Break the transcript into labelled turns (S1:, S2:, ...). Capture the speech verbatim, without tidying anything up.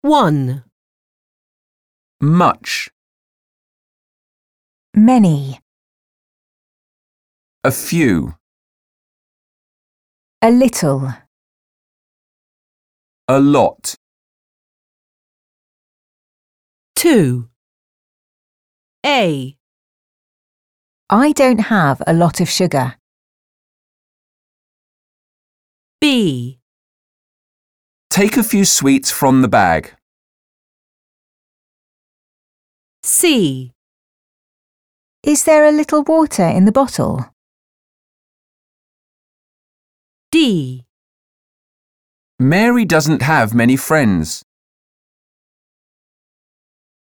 S1: One,
S2: much,
S3: many,
S2: a few,
S3: a little,
S2: a lot,
S1: two. A,
S3: I don't have a lot of sugar.
S1: B,
S2: take a few sweets from the bag.
S1: C,
S3: Is there a little water in the bottle?
S1: D.
S2: Mary doesn't have many friends.